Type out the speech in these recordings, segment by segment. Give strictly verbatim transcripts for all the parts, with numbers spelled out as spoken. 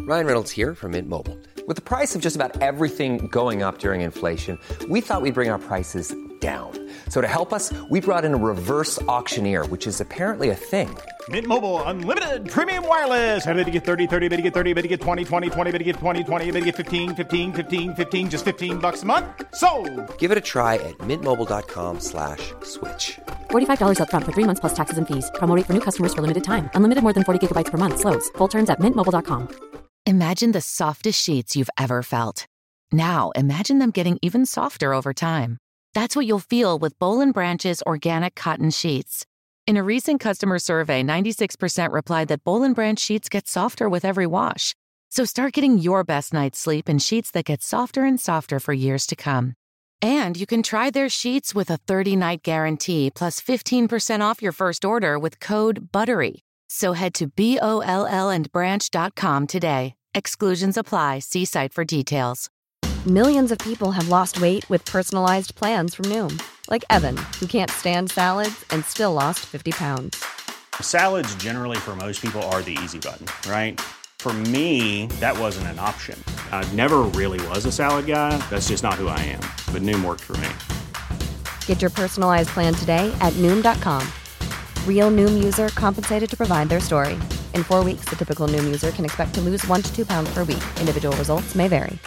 Ryan Reynolds here from Mint Mobile. With the price of just about everything going up during inflation, we thought we'd bring our prices down. So to help us, we brought in a reverse auctioneer, which is apparently a thing. Mint Mobile Unlimited Premium Wireless. How to get thirty, thirty, how to get thirty, how to get twenty, twenty, twenty, how to get twenty, twenty, how to get fifteen, fifteen, fifteen, fifteen, just fifteen bucks a month? Sold! Give it a try at mintmobile.com slash switch. forty-five dollars up front for three months plus taxes and fees. Promo rate for new customers for limited time. Unlimited more than forty gigabytes per month. Slows full terms at mint mobile dot com. Imagine the softest sheets you've ever felt. Now imagine them getting even softer over time. That's what you'll feel with Boll and Branch's organic cotton sheets. In a recent customer survey, ninety-six percent replied that Boll and Branch sheets get softer with every wash. So start getting your best night's sleep in sheets that get softer and softer for years to come. And you can try their sheets with a thirty-night guarantee plus fifteen percent off your first order with code BUTTERY. So head to B O L L and branch dot com today. Exclusions apply. See site for details. Millions of people have lost weight with personalized plans from Noom. Like Evan, who can't stand salads and still lost fifty pounds. Salads generally for most people are the easy button, right? For me, that wasn't an option. I never really was a salad guy. That's just not who I am. But Noom worked for me. Get your personalized plan today at Noom dot com. Real Noom user compensated to provide their story. In four weeks, the typical Noom user can expect to lose one to two pounds per week. Individual results may vary.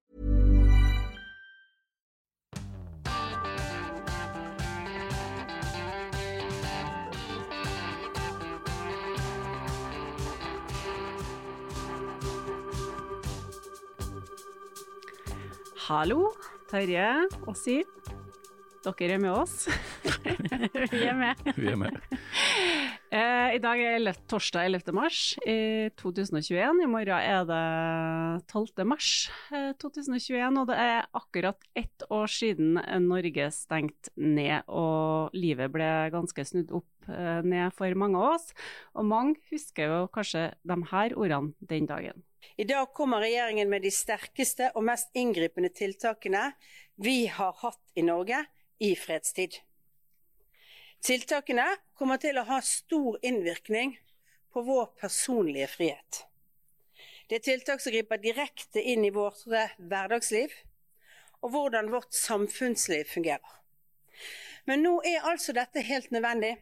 Hallo, Terje og Siv. Dere er med oss. Vi er med. Vi er med. Eh, I dag er det torsdag ellevte mars i to tusen og tjueen. I morgen er det tolvte mars to tusen og tjueen, og det er akkurat ett år siden Norge stengt ned, og livet ble ganske snudd opp eh, ned for mange av oss. Og mange husker jo kanskje de her ordene den dagen. I dag kommer regjeringen med de sterkeste og mest inngripende tiltakene vi har hatt i Norge i fredstid. Tiltakene kommer til å ha stor innvirkning på vår personlige frihet. Det er tiltak som griper direkte inn i vårt hverdagsliv og hvordan vårt samfunnsliv fungerer. Men nå er altså dette helt nødvendig.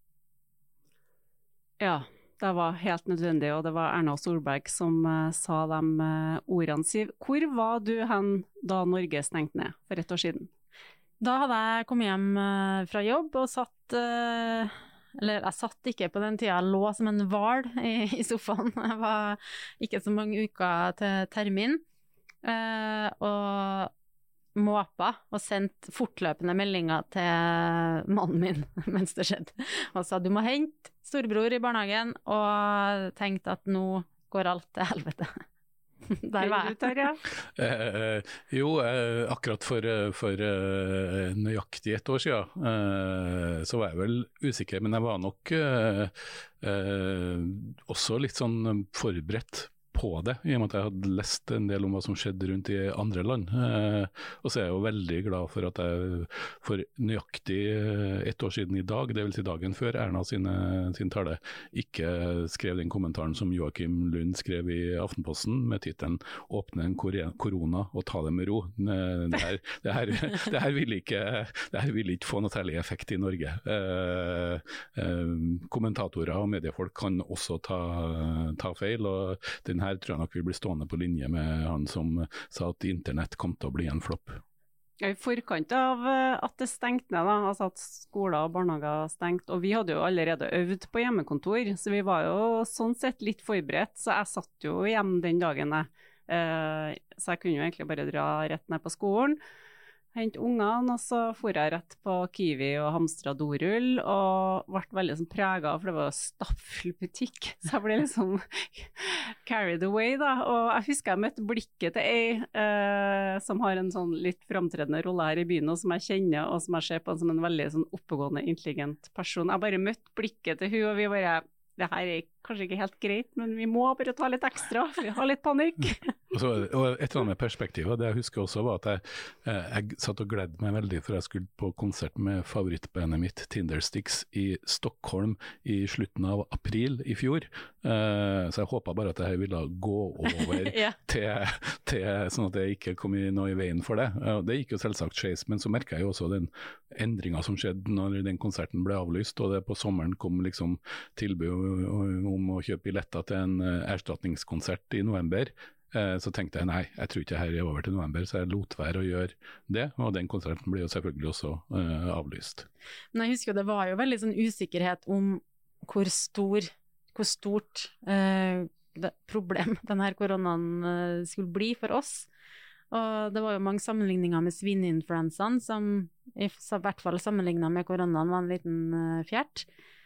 Ja. Det var helt nødvendig, og det var Erna Solberg som uh, sa de uh, ordene. Siv, hvor var du hen da Norge stengte ned for ett år siden? Da hadde jeg kommet hjem uh, fra jobb og satt, uh, eller jeg satt ikke på den tida, jeg lå som en hval i, i sofaen. Jeg var ikke så mange uker til termin, uh, og måpa og sendt fortløpende meldinger til mannen min mens det skjedde. Og sa du må hente storebror i barnehagen, og tenkte at nå går alt til helvete. Der var jeg. Der, ja. eh, jo, eh, akkurat for, for eh, nøyaktig et år siden, eh, så var jeg vel usikker, men jeg var nok eh, eh, også litt sånn forberedt på det, i og med at jeg hadde lest en del om hva som skjedde rundt i andre land. Eh, og så er jeg jo veldig glad for at jeg for nøyaktig ett år siden i dag, det vil si dagen før Erna sine, sin tale, ikke skrev den kommentaren som Joakim Lund skrev i Aftenposten med titelen «Åpne en korona og ta det med ro». Det her, det her, det her, vil, ikke, det her vil ikke få noe særlig effekt i Norge. Eh, eh, kommentatorer og mediefolk kan også ta, ta feil, og den her tror jeg nok vil bli stående på linje med han som sa at internett kom til å bli en flopp. I forkant av at det stengte ned, da, altså at skoler og barnehager stengte, og vi hadde jo allerede øvd på hjemmekontor, så vi var jo sånn sett litt forberedt, så jeg satt jo hjemme den dagen, eh, så jeg kunne jo egentlig bare dra rett ned på skolen, hente ungene, og så for jeg rett på Kiwi og hamstra dorull, og ble veldig sånn preget, for det var jo stappfull butikk, så jeg ble liksom carried away da, og jeg husker jeg møtte blikket til ei eh, som har en sånn litt fremtredende rolle her i byen, og som jeg kjenner, og som jeg ser på som en veldig sånn oppegående, intelligent person. Jeg bare møtte blikket til hun, og vi bare, det her er kanskje ikke helt greit, men vi må bare ta litt ekstra, vi har litt panikk. Og, så, og et eller annet perspektiv, det jeg husker også var at jeg, jeg satt og gledde meg veldig for jeg skulle på konsert med favorittbandet mitt, Tindersticks, i Stockholm i slutten av april i fjor. Uh, så jeg håpet bare at jeg ville gå over ja. til, til, sånn at jeg ikke kom i noe i veien for det. Uh, det gikk jo selvsagt skeis, men så merket jeg jo også den endringen som skjedde når den konserten ble avlyst, og det på sommeren kom liksom tilbud om å kjøpe billetter til en erstatningskonsert i november. Så tenkte jeg nei, jeg tror ikke det her er over til november, så jeg lot være å gjøre det, og den konserten ble jo selvfølgelig også uh, avlyst. Men jeg husker jo det var jo veldig sånn usikkerhet om hvor stor, hvor stort uh, det problem denne koronaen uh, skulle bli for oss. Og det var jo mange sammenligninger med svineinfluensaen, som i hvert fall sammenlignet med koronaen var en liten uh, fjert.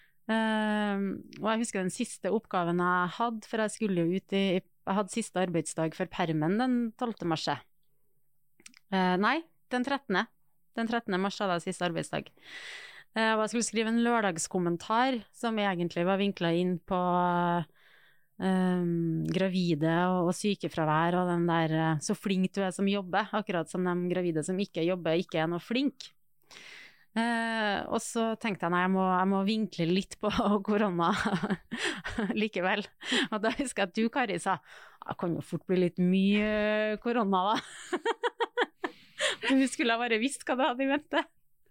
Uh, og jeg husker den siste oppgaven jeg hadde, for jeg skulle jo ut i Jeg hadde siste arbeidsdag for permen den tolvte mars. Uh, nei, den trettende. Den trettende mars hadde jeg siste arbeidsdag. Uh, og jeg skulle skrive en lørdagskommentar som egentlig var vinklet inn på uh, gravide og, og sykefravær og den der uh, så flink du er som jobber, akkurat som de gravide som ikke jobber, ikke er noe flink. Uh, og så tenkte jeg nei, jeg må, jeg må vinkle litt på korona likevel. Og da husker jeg at du, Kari, sa det kan jo fort bli litt mye korona da. Du skulle ha bare visst hva det hadde i vente.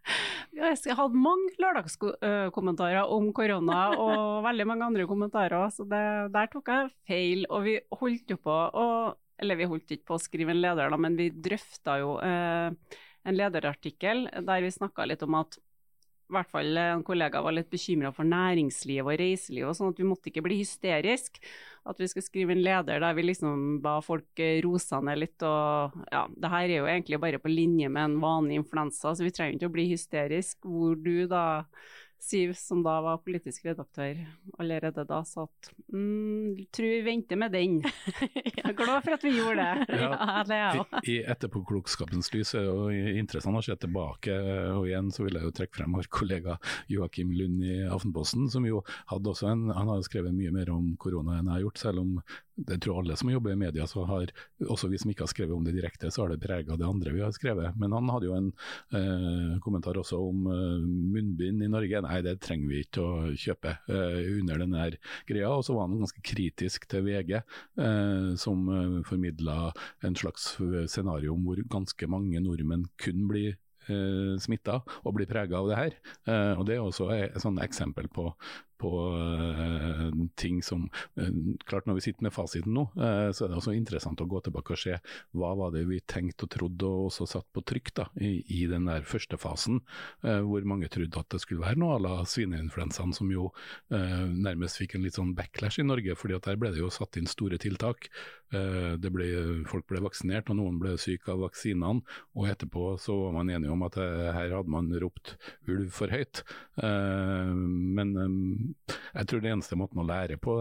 Jeg hadde mange lørdagskommentarer om korona og veldig mange andre kommentarer, så det, der tok jeg feil. Og vi holdt jo på å, eller vi holdt ikke på å skrive en leder da, men vi drøftet jo uh, en lederartikkel der vi snakket litt om at i hvert fall en kollega var litt bekymret for næringsliv og reiseliv og sånn, at vi måtte ikke bli hysterisk, at vi skulle skrive en leder der vi liksom ba folk rosa ned litt, og ja, det her er jo egentlig bare på linje med en vanlig influensa, så vi trenger ikke å bli hysterisk, hvor du da, Siv, som da var politisk redaktør allerede da, sa at mm, tror vi venter med den. Jeg er glad for at vi gjorde det. Ja, ja, det er jo. I, i etterpåklokskapens lys er det interessant å se tilbake, og igjen så vil jeg jo trekke frem vår kollega Joakim Lund i Aftenposten, som jo hadde også en, han har skrevet mye mer om korona enn jeg har gjort, selv om jeg tror alle som jobber i media, så har, også vi som ikke har skrevet om det direkte, så har det preget det andre vi har skrevet. Men han hadde jo en eh, kommentar også om eh, munnbind i Norge. Nei, det trenger vi ikke å kjøpe eh, under denne greia. Og så var han ganske kritisk til V G, eh, som eh, formidlet en slags scenario om hvor ganske mange nordmenn kun blir eh, smittet og blir preget av det her. Eh, og det er også et sånt eksempel på på uh, ting som uh, klart når vi sitter med fasiten nå, uh, så er det også interessant å gå tilbake og se hva var det vi tenkte og trodde og også satt på trykk da, i, i den der første fasen, uh, hvor mange trodde at det skulle være noe à la svineinfluensaen, som jo uh, nærmest fikk en litt sånn backlash i Norge, fordi at der ble det jo satt inn store tiltak. Uh, det ble, folk ble vaksinert, og noen ble syke av vaksinene, og etterpå så var man enige om at uh, her hadde man ropt ulv for høyt. Uh, men um, jeg tror det eneste måten å lære på,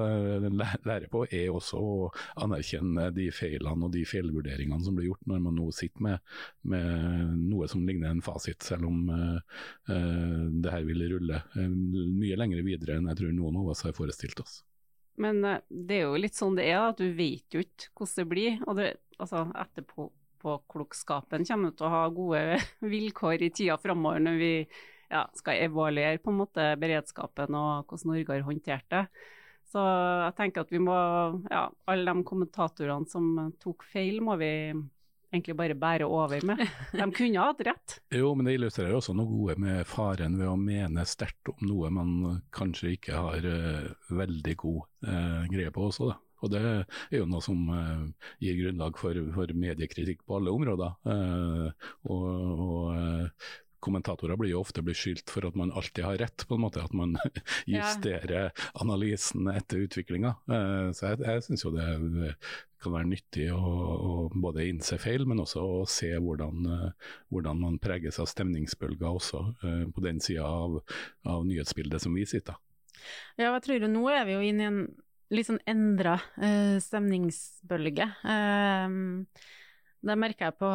lære på er også å anerkjenne de feilene og de feilvurderingene som blir gjort når man nå sitter med, med noe som ligner en fasit, selv om uh, uh, det her vil rulle uh, mye lenger videre enn jeg tror noen av oss har forestilt oss. Men uh, det er jo litt sånn det er, at du vet jo ikke hvordan det blir, og det, altså, etterpå på klokskapen kommer til å ha gode vilkår i tida fremover når vi ja, skal evaluere på en måte beredskapen og hvordan Norge har håndtert det. Så jeg tenker at vi må, ja, alle de kommentatorene som tok feil må vi egentlig bare bære over med. De kunne ha hatt rett. Jo, men det illustrerer også noe gode med faren ved å mene sterkt om noe man kanskje ikke har uh, veldig god uh, greie på også da. Og det er jo noe som uh, gir grunnlag for, for mediekritikk på alle områder. Uh, og, og uh, kommentatorer blir jo ofte beskyldt for at man alltid har rett, på en måte, at man justerer analysen etter utviklinga. Uh, så jeg, jeg synes jo det kan være nyttig å, å både innse feil, men også å se hvordan, uh, hvordan man preges av stemningsbølger også uh, på den siden av, av nyhetsbildet som vi sitter. Ja, hva tror du? Nå er vi jo inne i en litt sånn endret uh, stemningsbølge. Uh, det merker jeg på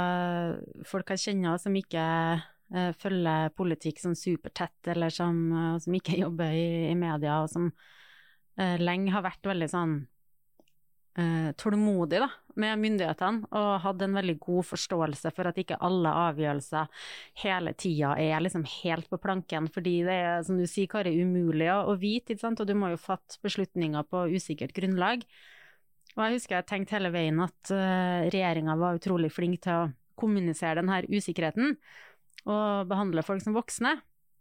uh, folk jeg kjenner som ikke uh, følger politikk sånn supertett, eller som, uh, som ikke jobber i, i media, og som uh, lenge har vært veldig sånn eh, tålmodig da, med myndighetene, og hadde en veldig god forståelse for at ikke alle avgjørelser hele tiden er liksom helt på planken, fordi det er, som du sier, Kari, umulig å, å vite, ikke sant? Og du må jo fatte beslutninger på usikkert grunnlag. Og jeg husker jeg tenkte hele veien at uh, regjeringen var utrolig flink til å kommunisere denne usikkerheten, og behandle folk som voksne.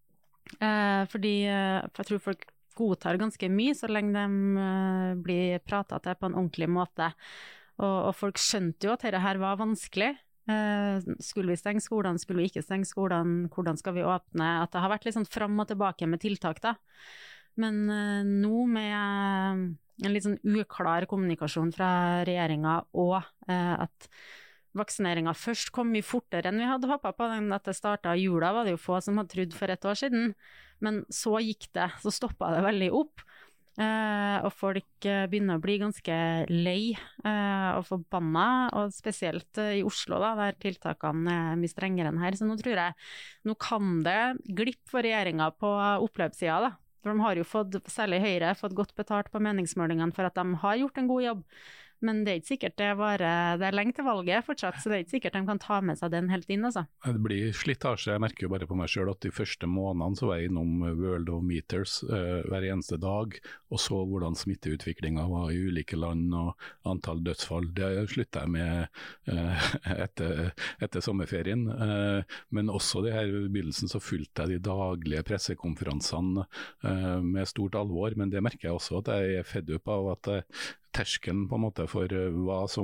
Uh, fordi uh, jeg tror folk godtar ganske mye så lenge de uh, blir pratet til på en ordentlig måte. Og, og folk skjønte jo at dette her var vanskelig. Uh, skulle vi stenge skolen, skulle vi ikke stenge skolen, hvordan skal vi åpne? At det har vært litt sånn fram og tilbake med tiltak da. Men uh, nå med uh, en litt sånn uklar kommunikasjon fra regjeringen, og uh, at vaksineringen først kom mye fortere enn vi hadde håpet på. At det startet i jula var det jo få som hadde trodd for et år siden. Men så gikk det, så stoppet det veldig opp. Eh, og folk eh, begynner å bli ganske lei eh, og forbanna, og spesielt eh, i Oslo da, der tiltakene er mye strengere enn her. Så nå tror jeg, nå kan det glippe for regjeringen på oppløpssiden da. For de har jo fått, særlig Høyre, fått godt betalt på meningsmålingene for at de har gjort en god jobb. Men det er ikke sikkert det var, det er lenge til valget fortsatt, så det er ikke sikkert de kan ta med seg den helt inn, altså. Det blir slitasje. Jeg merker jo bare på meg selv at de første månedene så var jeg innom World of Meters uh, hver eneste dag, og så hvordan smitteutviklingen var i ulike land og antall dødsfall. Det sluttet jeg med uh, etter, etter sommerferien, uh, men også det her i begynnelsen så fulgte jeg de daglige pressekonferansene uh, med stort alvor, men det merker jeg også at jeg er fedd opp av at jeg terskelen på en måte for hva som,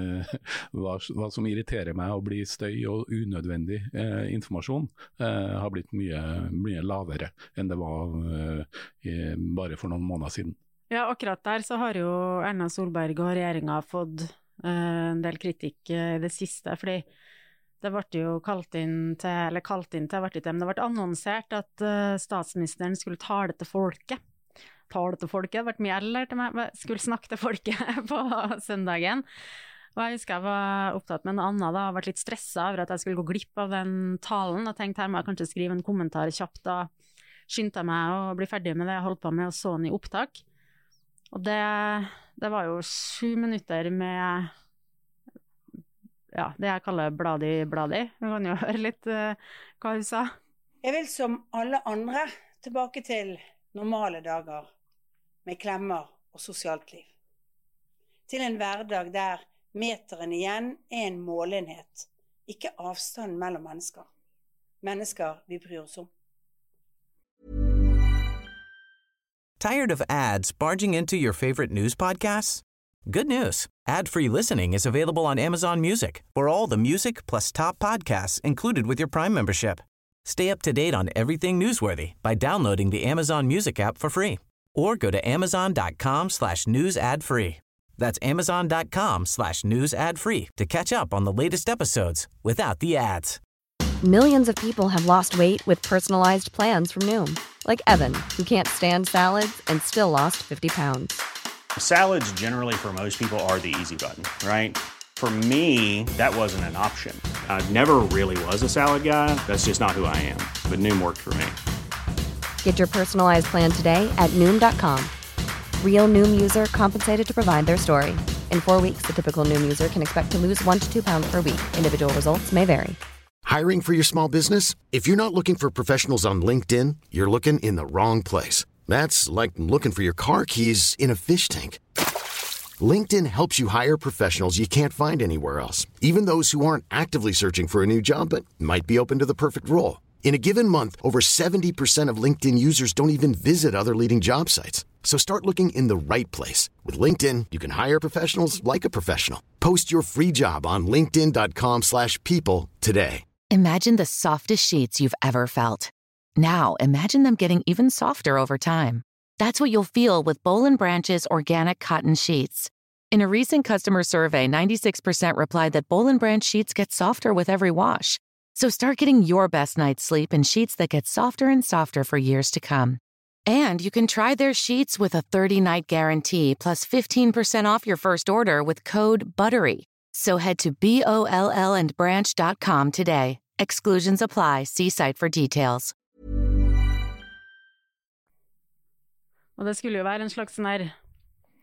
hva, hva som irriterer meg og blir støy og unødvendig eh, informasjon eh, har blitt mye, mye lavere enn det var eh, i, bare for noen måneder siden. Ja, akkurat der så har jo Erna Solberg og regjeringen fått eh, en del kritikk i det siste, fordi det ble jo kalt inn til, eller kalt inn til, det ble, det ble annonsert at uh, statsministeren skulle tale til folket. Tale til folket, det har vært mye eller til meg, skulle snakke til folket på søndagen. Og jeg husker jeg var opptatt med en annen da, og vært litt stresset over at jeg skulle gå glipp av den talen, og tenkte her må jeg kanskje skrive en kommentar kjapt, da skyndte jeg meg å bli ferdig med det jeg holdt på med, og så den i opptak. Og det, det var jo sju minutter med ja, det jeg kaller bladi-bladi. Vi kan jo høre litt uh, hva hun sa. Jeg vil som alle andre tilbake til normale dager, med klemmer og sosialt liv. Til en hverdag der meteren igjen er en målenhet, ikke avstand mellom mennesker. Mennesker vi bryr oss om. Tired of ads barging into your favorite news podcasts? Good news. Ad-free listening is available on Amazon Music for all the music plus top podcasts included with your Prime membership. Stay up to date on everything newsworthy by downloading the Amazon Music app for free or go to amazon.com slash news ad free. That's amazon.com slash news ad free to catch up on the latest episodes without the ads. Millions of people have lost weight with personalized plans from Noom. Like Evan, who can't stand salads and still lost fifty pounds. Salads generally for most people are the easy button, right? For me, that wasn't an option. I never really was a salad guy. That's just not who I am. But Noom worked for me. Get your personalized plan today at Noom dot com. Real Noom user compensated to provide their story. In four weeks, the typical Noom user can expect to lose one to two pounds per week. Individual results may vary. Hiring for your small business? If you're not looking for professionals on LinkedIn, you're looking in the wrong place. That's like looking for your car keys in a fish tank. LinkedIn helps you hire professionals you can't find anywhere else, even those who aren't actively searching for a new job but might be open to the perfect role. In a given month, over seventy percent of LinkedIn users don't even visit other leading job sites. So start looking in the right place. With LinkedIn, you can hire professionals like a professional. Post your free job on linkedin.com slash people today. Imagine the softest sheets you've ever felt. Now, imagine them getting even softer over time. That's what you'll feel with Boll and Branch's organic cotton sheets. In a recent customer survey, ninety-six percent replied that Boll and Branch sheets get softer with every wash. So start getting your best night's sleep in sheets that get softer and softer for years to come. And you can try their sheets with a thirty-night guarantee plus fifteen percent off your first order with code BUTTERY. So head to B O L L and branch dot com today. Exclusions apply. See site for details. Og det skulle jo være en slags sånn her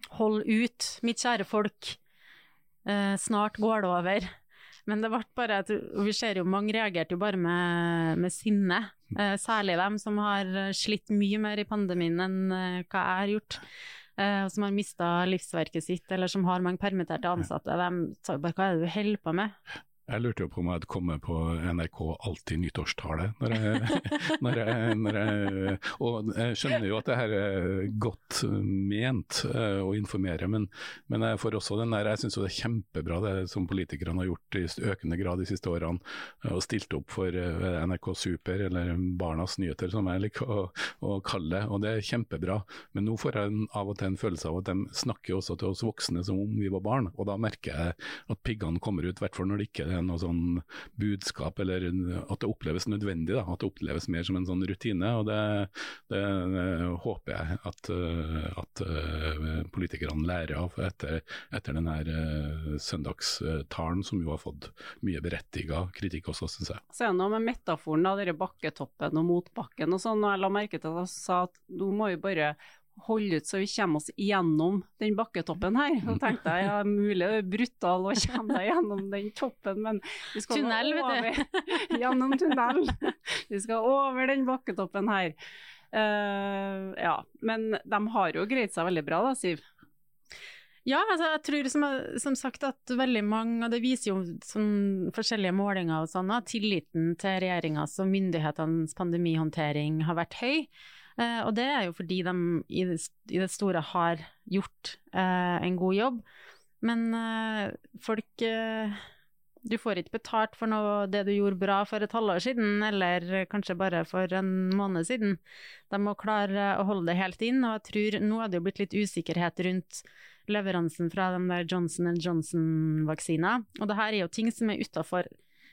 hold ut, mitt kjære folk, eh, snart går det over. Men det ble bare, vi ser jo mange reagerte jo bare med, med sinne, eh, særlig dem som har slitt mye mer i pandemien enn eh, hva jeg har gjort. Uh, som har mistet livsverket sitt, eller som har mange permitterte ansatte. De sa bare, hva er det du holder på med? Jeg lurte jo på om jeg hadde kommet på N R K alltid nyttårstale, når jeg, når jeg, når jeg, og jeg skjønner jo at det her er godt ment uh, å informere, men, men jeg får også den der, jeg synes jo det er kjempebra det som politikerne har gjort i økende grad de siste årene, uh, og stilt opp for uh, N R K Super, eller Barnas Nyheter som jeg liker å, å kalle det, og det er kjempebra, men nå får jeg en, av og til en følelse av at de snakker også til oss voksne som om vi var barn, og da merker jeg at piggene kommer ut, i hvert fall når det ikke er noe sånn budskap, eller at det oppleves nødvendig, da, at det oppleves mer som en sånn rutine, og det, det, det håper jeg at, at politikerne lærer av etter, etter den her søndagstalen, som jo har fått mye berettiget kritikk også, synes jeg. Så er det noe med metaforen av dere bakketoppen og motbakken og sånn, og jeg la merke til at jeg sa at nå må vi bare holde ut så vi kommer oss gjennom den bakketoppen her. Og tenkte jeg, ja, mulig det er brutal å komme deg gjennom den toppen, men vi skal tunnel, over, gjennom tunnel. Vi skal over den bakketoppen her. Uh, ja, men de har jo greit seg veldig bra da, Siv. Ja, altså jeg tror som, som sagt at veldig mange, og det viser jo sånn forskjellige målinger og sånn, at tilliten til regjeringens og myndighetenes pandemihåndtering har vært høy. Uh, og det er jo fordi de i det, i det store har gjort uh, en god jobb, men uh, folk, uh, du får ikke betalt for noe det du gjorde bra for et halvår siden, eller kanskje bare for en måned siden. De må klare å holde det helt inn, og jeg tror nå er det jo blitt litt usikkerhet rundt leveransen fra den der Johnson and Johnson-vaksiner, og det her er jo ting som er utenfor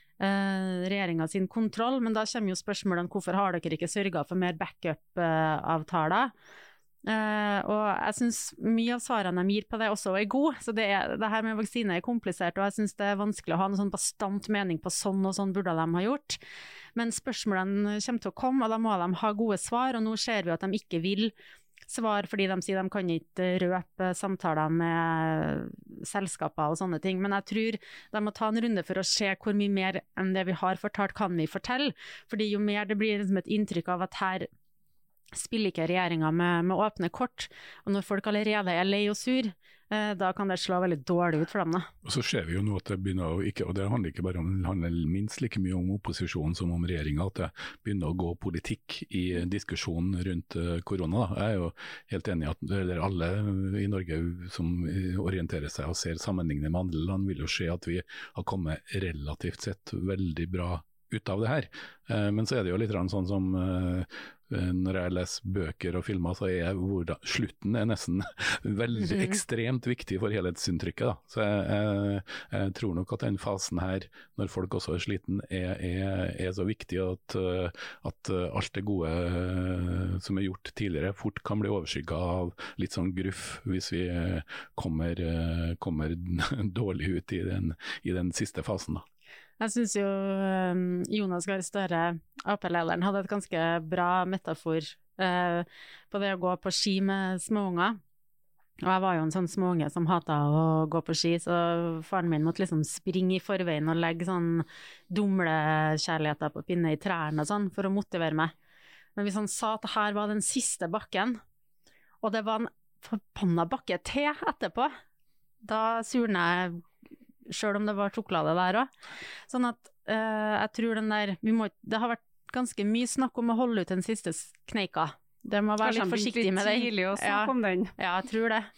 Uh, regjeringen sin kontroll, men da kommer jo spørsmålet om hvorfor har dere ikke sørget for mer backup-avtaler, uh, uh, og jeg synes mye av svarene de gir på det også er god, så det, er, det her med vaksiner er komplisert, og jeg synes det er vanskelig å ha en sånn bastant mening på sånn og sånn burde de ha gjort, men spørsmålene kommer til å komme, og da må de ha gode svar, og nå ser vi at de ikke vil svar fordi de sier de kan ikke røpe samtaler med selskaper og sånne ting, men jeg tror de må ta en runde for å se hvor mye mer enn det vi har fortalt kan vi fortelle, fordi jo mer det blir liksom et inntrykk av at her spiller ikke regjeringen med, med åpne kort, og når folk allerede er lei og sur, eh, da kan det slå veldig dårlig ut for dem da. Og så ser vi jo nå at det begynner å ikke, og det handler ikke bare om, det handler minst like mye om opposisjonen som om regjeringen, at det begynner å gå politikk i diskusjonen rundt uh, korona. Da. Jeg er jo helt enig i at eller alle i Norge som orienterer seg og ser sammenlignet med andre land, vil jo se at vi har kommet relativt sett veldig bra ut av det her. Uh, men så er det jo litt sånn som uh, når jeg leser bøker og filmer, så er hvor da, slutten er nesten veldig mm-hmm. ekstremt viktig for helhetsinntrykket. Da. Så jeg, jeg, jeg tror nok at den fasen her, når folk også er sliten, er, er, er så viktig at, at alt det gode som er gjort tidligere fort kan bli overskygget av litt sånn gruff hvis vi kommer, kommer dårlig ut i den, i den siste fasen da. Jeg synes jo um, Jonas Gahr Støre, A P-lederen, hadde et ganske bra metafor uh, på det å gå på ski med småunger. Og jeg var jo en sånn småunge som hatet å gå på ski, så faren min måtte liksom springe i forveien og legge sånn dumlekjærligheter på pinne i trærne og sånn, for å motivere meg. Men hvis han sa at her var den siste bakken, og det var en forbanna bakke til etterpå, da surner jeg selv om det var sjokolade der også. Sånn at uh, jeg tror den der, vi må, det har vært ganske mye snakk om å holde ut den siste kneika. Det må være litt forsiktig med det. Kanskje tidlig å snakke ja. om den. Ja, jeg tror det.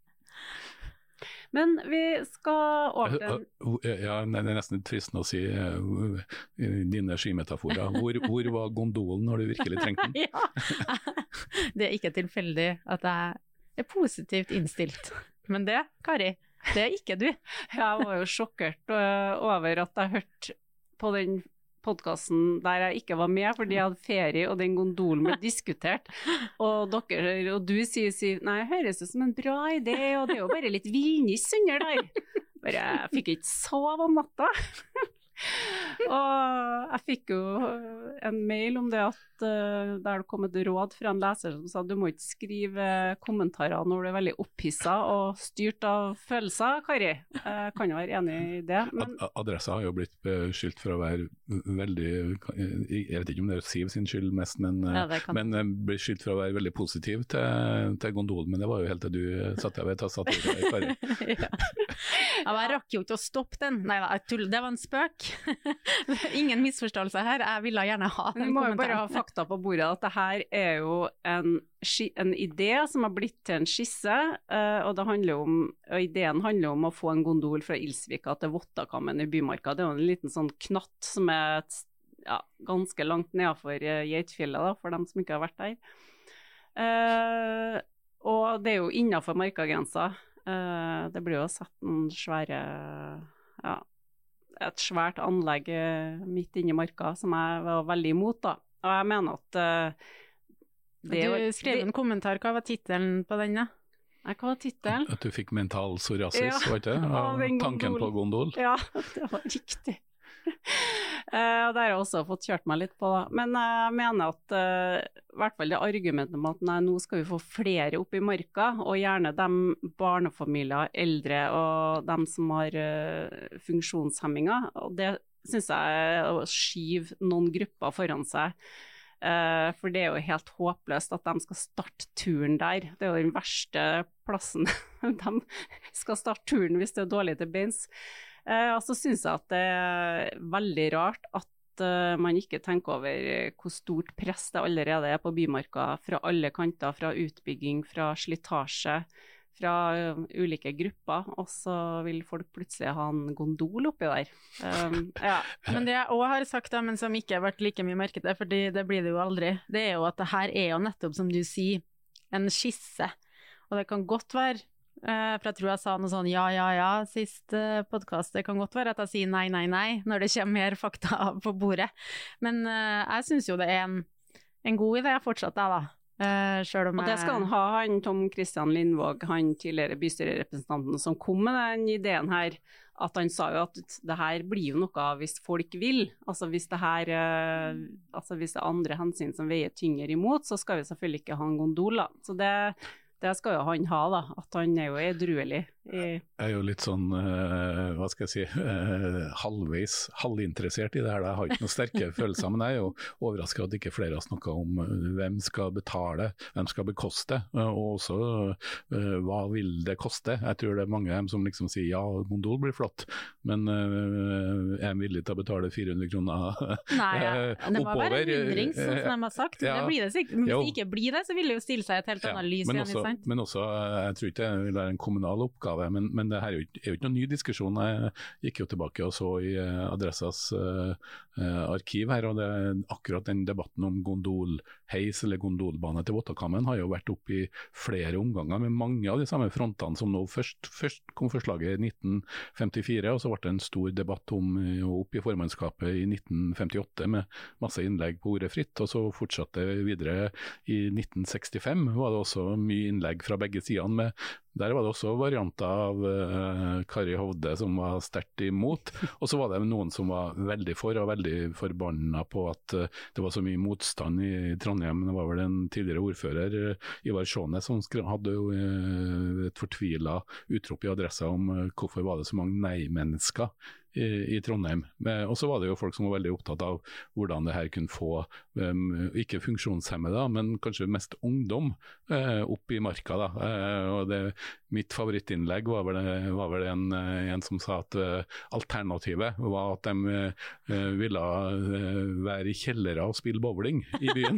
Men vi skal over den. Ja, det er nesten trist å si uh, dine skimetaforer. Hvor, hvor var gondolen når du virkelig trengte den? Ja, det er ikke tilfeldig at jeg er positivt innstilt. Men det, Kari, det er ikke du. Jeg var jo sjokkert over at jeg hørte på den podcasten der jeg ikke var med, fordi jeg hadde ferie og den gondolen ble diskutert. Og dere, og du sier, sier nei, høres det som en bra idé, og det er jo bare litt villniss under der. Bare, jeg fikk ikke sove om natta. Og jeg fikk jo en mail om det at uh, der det kom et råd fra en leser som sa du må ikke skrive kommentarer når du er veldig opphisset og styrt av følelser, Kari. Jeg kan jo være enig i det. Men... Adressa har jo blitt beskyldt for å være veldig, jeg vet ikke om det er Siv sin skyld mest, men, ja, men blir beskyldt for å være veldig positiv til, til Gondol, men det var jo helt til du satt deg ved tastaturet, Kari. Ja. Ja, jeg rakk jo ikke å stoppe den. Nei, det var en spøk. Ingen misforståelse her. Jeg ville gjerne ha den kommentaren. Vi må jo bare ha fakta på bordet at det her er jo en, en idé som har blitt til en skisse, og, det handler om, og ideen handler om å få en gondol fra Ilsvika til Vottakammen i Bymarka. Det er jo en liten sånn knatt som er et, ja, ganske langt nedenfor Geitfjellet da, for dem som ikke har vært der. Uh, og det er jo innenfor markagrensa. Uh, det blir jo sett en svære, ja, et svært anlegg midt inne i marka som jeg var veldig imot da. Og jeg mener at uh, det Du skrev en kommentar, hva var titelen på den da? Nei, hva var titelen? At du fikk mental psoriasis, ja, var ikke det? Av tanken på gondol. Ja, det var riktig. Uh, og det har jeg også fått kjørt meg litt på da. Men jeg mener at uh, i hvert fall det argumentet om at nei, nå skal vi få flere opp i marka, og gjerne de barnefamilier, eldre og de som har uh, funksjonshemminger, og det synes jeg er å skyve noen grupper foran seg. Uh, for det er jo helt håpløst at de skal starte turen der. Det er jo den verste plassen. De skal starte turen hvis det er dårlig til beins. Uh, og så synes jeg at det er veldig rart at uh, man ikke tenker over hvor stort press det allerede er på Bymarka fra alle kanter, fra utbygging, fra slitasje, fra uh, ulike grupper, og så vil folk plutselig ha en gondol oppi der. Um, ja. Men det jeg også har sagt, da, men som ikke har vært like mye merket, fordi det blir det jo aldri, det er jo at det her er jo nettopp, som du sier, en skisse, og det kan godt være, Uh, for jeg tror jeg sa noe sånn ja, ja, ja sist uh, podcast. Det kan godt være at jeg sier nei, nei, nei når det kommer mer fakta på bordet. Men uh, jeg synes jo det er en, en god idé fortsatt da, da. Uh, selv om og det skal han ha, han Tom Christian Lindvåg, han tidligere bystyrerepresentanten som kom med den ideen her, at han sa jo at det her blir jo noe hvis folk vil. Altså hvis det her, uh, altså hvis det er andre hensyn som veier tyngre imot, så skal vi selvfølgelig ikke ha en gondol da. Så det Det skal jo han ha da, at han er jo edruelig. Jeg er jo litt sånn, uh, hva skal jeg si, uh, halvveis, halvinteressert i det her. Jeg har ikke noen sterke følelser, men jeg er jo overrasket at ikke flere har snakket om uh, hvem skal betale, hvem skal bekoste, uh, og også uh, hva vil det koste. Jeg tror det er mange av dem som liksom sier ja, gondol blir flott, men uh, er villig til å betale fire hundre kroner Nei, ja. Det må oppover. være en hundring, sånn som de har sagt. Ja, det blir det sikkert. Men hvis det ikke blir det, så vil det jo stille seg et helt annet lys. Men også, men også, jeg tror ikke det vil være en kommunal oppgave, men, men det her er jo, ikke, er jo ikke noen ny diskusjon. Jeg gikk jo tilbake og så i uh, Adressas uh, uh, arkiv her, og det, akkurat den debatten om gondolheis eller gondolbane til Vottakammen har jo vært opp i flere omganger med mange av de samme frontene som nå. Først, først kom forslaget i nitten femtifire, og så ble det en stor debatt om opp i formannskapet i nitten femtiåtte med masse innlegg på ordet fritt, og så fortsatte videre i nitten sekstifem, var det også mye innlegg fra begge sidene med. Der var det også varianter av uh, Kari Hovde som var sterkt imot, og så var det noen som var veldig for og veldig forbanna på at uh, det var så mye motstand i Trondheim. Det var vel en tidligere ordfører, uh, Ivar Sjånes, som hadde jo uh, et fortvilet utrop i Adressa om uh, hvorfor var det så mange nei-mennesker i, i Trondheim. Men, og så var det jo folk som var veldig opptatt av hvordan det her kunne få um, ikke funksjonshemmede, men kanskje mest ungdom uh, opp i marka da, uh, og det mitt favorittinnlegg var vel, var vel en, en som sa at uh, alternativet var at de uh, ville uh, være i kjellere og spille bowling i byen.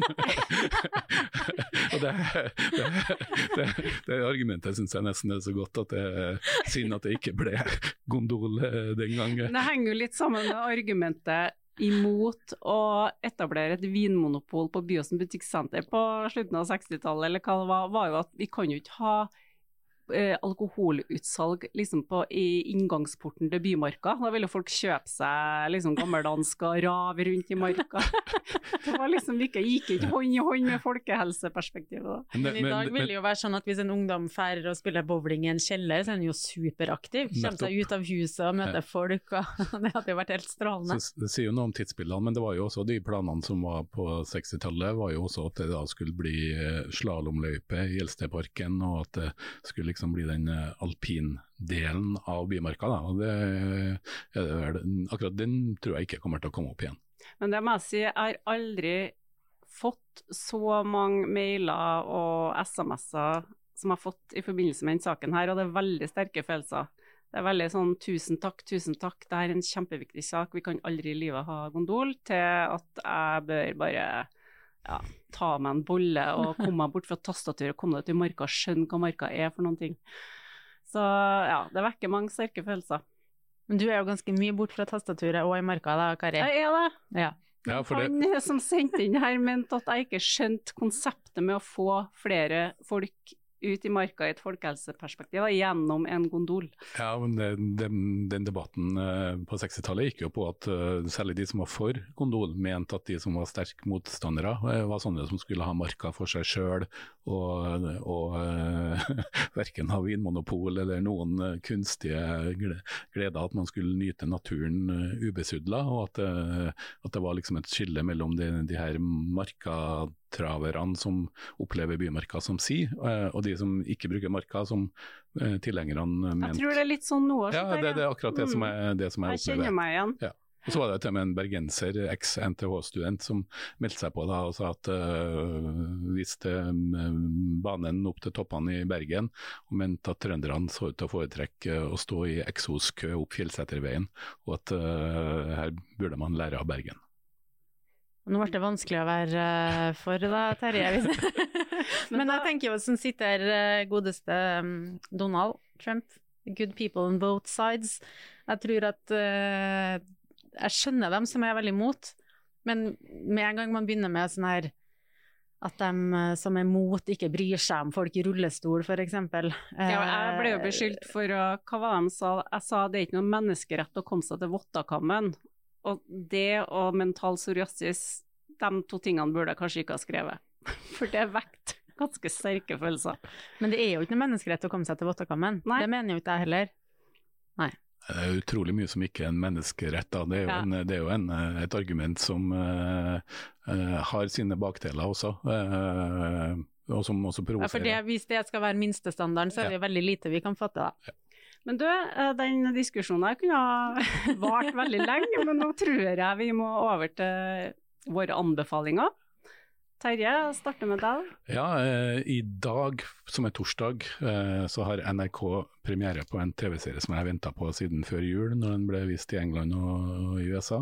Og det, det, det, det argumentet synes jeg nesten er så godt at det er synd at det ikke ble gondol uh, den gangen. Det henger jo litt sammen med argumentet imot å etablere et vinmonopol på Byåsen butikksenter på slutten av sekstitallet, eller hva det var, var jo at vi kan jo ikke ha eh, alkoholutsalg liksom på, i inngangsporten til Bymarka. Da ville folk kjøpe seg liksom gammeldansk og rave rundt i marka. Det var liksom ikke, gikk ikke hånd i hånd med folkehelseperspektivet. Men, men i dag vil det jo være sånn at hvis en ungdom færre og spiller bowling i en kjeller, så er den jo superaktiv. Kjem seg ut av huset og møter folk, og det hadde jo vært helt strålende. Så, det sier jo noe om tidsbildene, men det var jo også de planene som var på sekstitallet, var jo også at det da skulle bli slalomløype i Eldsteparken, og at det skulle liksom bli den alpindelen av Bymarka. Da. Og det, akkurat den tror jeg ikke kommer til å komme opp igjen. Men det må jeg si, jeg har aldri fått så mange mailer og sms'er som jeg har fått i forbindelse med den saken her, og det er veldig sterke følelser. Det er veldig sånn, tusen takk, tusen takk, det er en kjempeviktig sak, vi kan aldri i livet ha gondol, til at jeg bør bare ja, ta meg en bolle og komme meg bort fra tastaturet, komme deg til marka, skjønne hva marka er for noen ting. Så ja, det vekker mange sterke følelser. Men du er jo ganske mye bort fra tastaturet og i marka da, Kari. Jeg er det. Ja. Ja, for det... Han som sendte inn her mente at jeg ikke skjønte konseptet med å få flere folk ut i marka i et folkehelseperspektiv gjennom en gondol. Ja, men det, den, den debatten uh, på sekstitallet gikk jo på at uh, særlig de som var for gondol, mente at de som var sterke motstandere uh, var sånne som skulle ha marka for seg selv, og, og uh, hverken ha vinmonopol eller noen uh, kunstige gleder at man skulle nyte naturen uh, ubesudla, og at, uh, at det var liksom et skille mellom de, de her marka traverne som opplever Bymarka som si, og de som ikke bruker marka som tilhengerne ment. Jeg tror det er litt sånn noe. Ja, det, det er akkurat det som er, det som er jeg kjenner meg igjen. Ja. Og så var det til og med en bergenser, eks-N T H-student, som meldte seg på da, og sa at uh, hvis det, uh, banen opp til toppene i Bergen, og mente at trønderne så ut til å foretrekke å stå i eksoskø opp Fjellseterveien, og at uh, her burde man lære av Bergen. Nå ble det vanskelig å være for da, Terje. Men jeg tenker jo, som sitter godeste Donald Trump, good people on both sides, jeg tror at uh, jeg skjønner dem som er veldig imot, men med en gang man begynner med sånn her, at de som er mot ikke bryr seg om folk i rullestol, for eksempel. Ja, jeg ble jo beskyldt for, uh, hva var det de sa? Jeg sa det er ikke noen menneskerett å komme seg til Vottakammen. Og det og mental psoriasis, de to tingene burde jeg kanskje ikke ha skrevet. For det er vekt ganske sterke følelser. Men det er jo ikke noe menneskerett å komme seg til Vottakammen. Det mener jo ikke jeg heller. Nei. Det er utrolig mye som ikke er en menneskerett. Da. Det er jo, ja. en, det er jo en, et argument som uh, uh, har sine bakdeler også. Uh, og som også provoserer. Ja, for det, hvis det skal være minstestandarden, så er det ja. veldig lite vi kan fatte da. Ja. Men du, den diskusjonen her kunne ha vart veldig lenge, men nå tror jeg vi må over til våre anbefalinger. Terje, starter med deg. Ja, eh, i dag, som er torsdag, eh, så har N R K premiere på en T V-serie som jeg har ventet på siden før jul, når den ble vist i England og i U S A,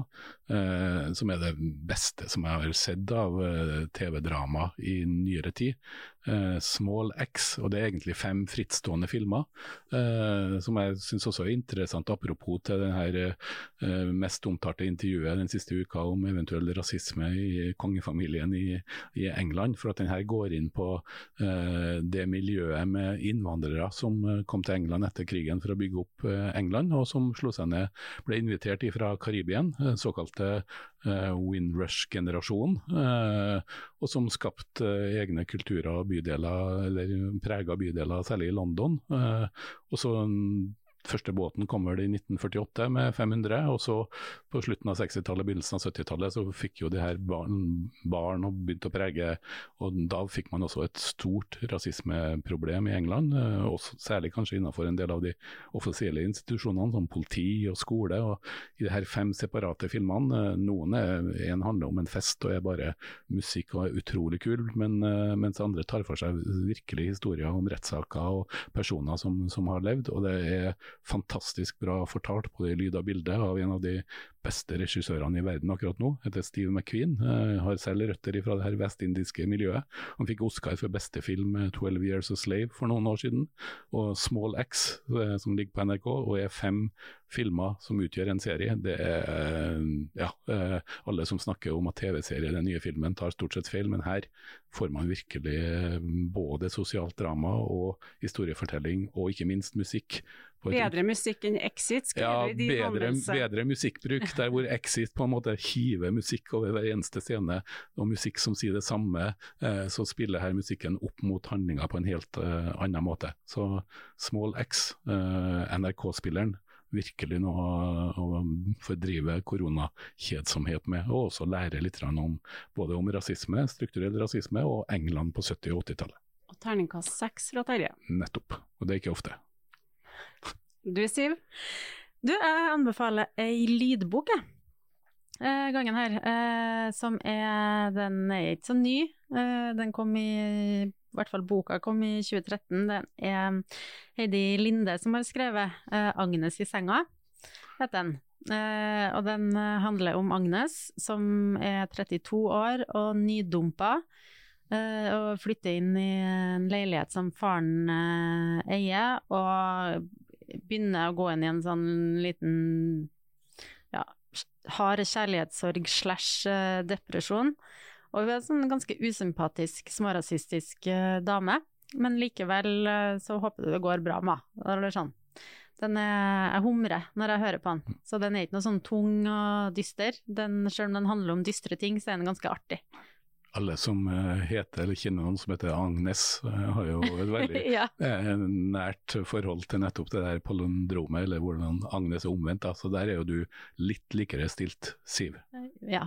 eh, som er det beste som jeg har sett av eh, T V-drama i nyere tid. Eh, Small X, og det er egentlig fem frittstående filmer, eh, som jeg synes også er interessant, apropos til den her eh, mest omtalte intervjuet den siste uka om eventuell rasisme i kongefamilien i, i England, for at den her går inn på eh, det miljøet med innvandrere som eh, kom til England etter krigen for å bygge opp eh, England, og som slo seg ned, ble invitert fra Karibien, eh, såkalte eh, Windrush-generasjonen, eh, og som skapte eh, egne kulturer og bydeler, eller preget bydeler, særlig i London. Eh, og så første båten kommer det i nitten førtiåtte med fem hundre, og så på slutten av sekstitallet, begynnelsen av syttitallet, så fikk jo de her barn, barn og begynte å prege, og da fikk man også et stort rasismeproblem i England, og særlig kanskje innenfor en del av de offisielle institusjonene, som politi og skole, og i de her fem separate filmene, noen er, en handler om en fest og er bare musikk og er utrolig kul, men, mens andre tar for seg virkelig historier om rettssaker og personer som, som har levd, og det er fantastisk bra fortalt på det lyd og bildet av en av de beste regissørene i verden akkurat nå, heter Steve McQueen, uh, har selv røtter fra det her vestindiske miljøet. Han fikk Oscar for beste film twelve Years a Slave for noen år siden, og Small X, uh, som ligger på N R K, og er fem filmer som utgjør en serie. Det er, ja, alle som snakker om at T V-serie, den nye filmen, tar stort sett feil, men her får man virkelig både sosialt drama og historiefortelling, og ikke minst musikk. Bedre musikk enn Exit, skriver ja, de bedre, bedre musikkbruk, der hvor Exit på en måte hiver musikk over hver eneste scene, og musikk som sier det samme, eh, så spiller her musikken opp mot handlinger på en helt eh, annen måte. Så Small X, eh, N R K-spilleren, virkelig noe å fordrive koronakjedsomhet med, og også lære litt om både om rasisme, strukturell rasisme, og England på sytti- og åttitallet. Og terningkast seks fra Terje. Nettopp, og det er ikke ofte. Du, Siv? Du, jeg anbefaler ei lydbok, jeg. Eh, gangen her, eh, som er, den er ikke så ny. Eh, den kom i, i hvert fall boka kom i tjue tretten. Det er Heidi Linde som har skrevet eh, Agnes i senga, heter den. Eh, og den handler om Agnes, som er trettito år og nydumpa, eh, og flytter inn i en leilighet som faren eh, eier, og begynner å gå inn i en sånn liten, ja, hard kjærlighetssorg slash depresjon. Og hun er en sånn ganske usympatisk, smårasistisk dame, men likevel så håper du det går bra med. Eller sånn. Den er, jeg humrer når jeg hører på den, så den er ikke noe sånn tung og dyster. Den, selv om den handler om dystre ting, så er den ganske artig. Alle som heter, eller kjenner noen som heter Agnes, har jo et veldig ja. nært forhold til nettopp det der palindromet, eller hvordan Agnes er omvendt. Så der er jo du litt likere stilt, Siv. Ja.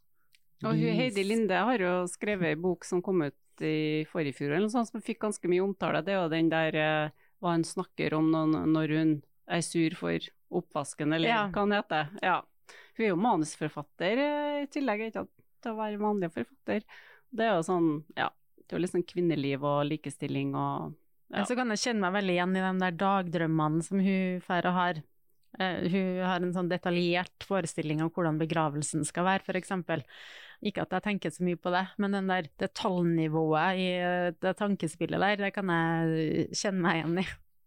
Og hun, Heidi Linde har jo skrevet en bok som kom ut i forrige fjor, eller noe sånt, som fikk ganske mye omtale. Det er jo den der hva hun snakker om når hun er sur for oppvasken, eller ja. Hva han heter. Ja. Hun er jo manusforfatter i tillegg, ikke sant? Til å være vanlig forfatter. Det er jo sånn, ja, det er jo litt sånn kvinneliv og likestilling og ja. Så kan jeg kjenne meg veldig igjen i de der dagdrømmene som hun færre har. Uh, hun har en sånn detaljert forestilling av hvordan begravelsen skal være, for eksempel. Ikke at jeg tenker så mye på det, men den der detaljnivået i det tankespillet der, det kan jeg kjenne meg igjen i.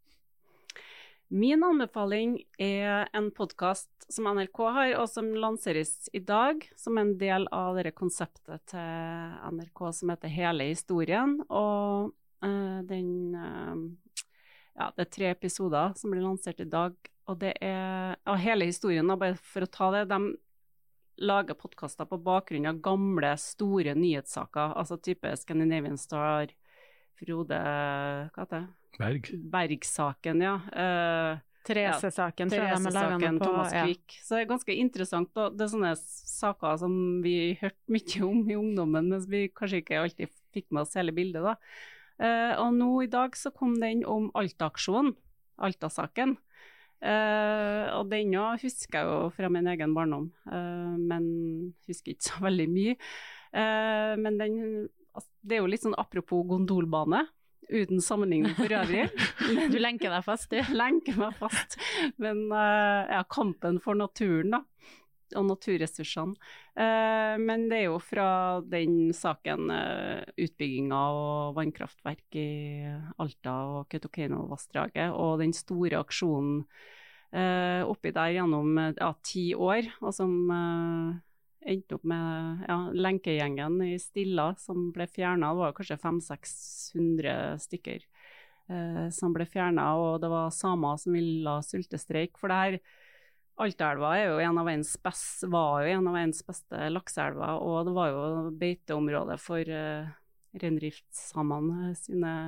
Min anbefaling er en podcast som N R K har, og som lanseres i dag, som en del av det konseptet til N R K som heter Hele historien, og uh, den, uh, ja, det er tre episoder som blir lansert i dag, og det er, og hele historien, bare for å ta det, de lager podcaster på bakgrunn av gamle, store nyhetssaker, altså type Scandinavian Star, Frode, hva heter det? Berg. Berg-saken, ja. Uh, Therese-saken, ja, Therese-saken, Thomas Quick. Ja. Så det er ganske interessant, og det er sånne saker som vi hørte mye om i ungdommen, mens vi kanskje ikke alltid fikk med oss hele bildet da. Uh, og nå i dag så kom den om Alta-aksjonen, Alta-saken. Uh, og den husker jeg jo fra min egen barndom, uh, men husker ikke så veldig mye. Uh, men den, altså, det er jo litt sånn apropos gondolbane, uten sammenligning for øvrig. Du lenker deg fast, du. Lenker meg fast. Men uh, ja, kampen for naturen da, og naturressursene. Uh, men det er jo fra den saken, uh, utbygginga og vannkraftverk i Alta og Kautokeino-vassdraget, og den store aksjonen uh, oppi der gjennom ja, ti år, og som uh, endte opp med ja, lenkegjengen i Stilla som ble fjernet. Det var kanskje fem til seks hundre stykker eh, som ble fjernet, og det var samer som ville sultestreik. For det her, Altaelva er jo en av verdens beste, var jo en av verdens beste lakseelver, og det var jo beiteområdet for eh, reindriftssamene sine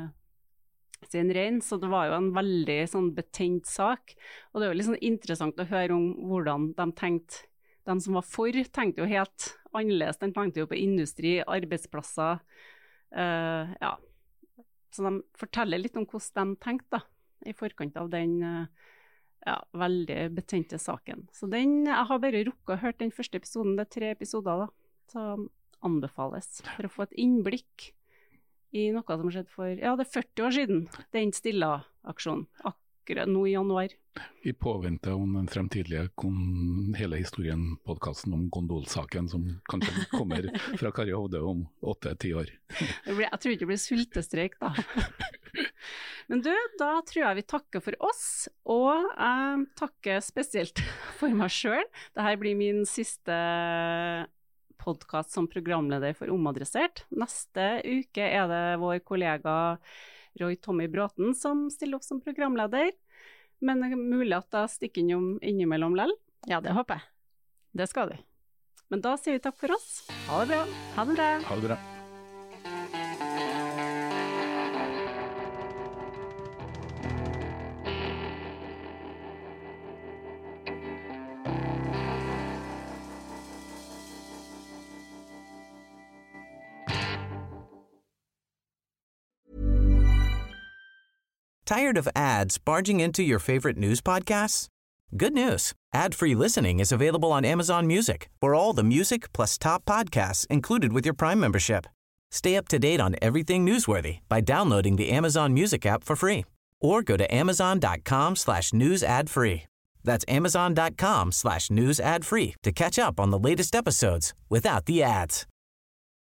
sin rein, så det var jo en veldig sånn betent sak. Og det er jo litt sånn interessant å høre om hvordan de tenkte. De som var for, tenkte jo helt annerledes. De tenkte jo på industri, arbeidsplasser. Uh, ja. Så de forteller litt om hvordan de tenkte da, i forkant av den uh, ja, veldig betente saken. Så den, jeg har bare rukket å høre den første episoden, det er tre episoder da, som anbefales for å få et innblikk i noe som skjedde for, ja, det er førti år siden, den Stilla-aksjonen, akkurat nå i januar. I påvente om den fremtidige kon, hele historien-podcasten om gondolsaken som kanskje kommer fra Kari Hovde om åtte til ti år. Jeg tror ikke det blir sultestreik da. Men du, da tror jeg vi takker for oss, og jeg takker spesielt for meg selv. Dette blir min siste podcast som programleder for Omadressert. Neste uke er det vår kollega Roy Tommy Bråten som stiller opp som programleder, men det er mulig at jeg stikker innom innimellom lell. Ja, det håper jeg. Det skal du. Men da sier vi takk for oss. Ha det bra. Ha det bra. Ha det bra. Tired of ads barging into your favorite news podcasts? Good news. Ad-free listening is available on Amazon Music for all the music plus top podcasts included with your Prime membership. Stay up to date on everything newsworthy by downloading the Amazon Music app for free or go to amazon.com slash news ad free. That's amazon.com slash news ad free to catch up on the latest episodes without the ads.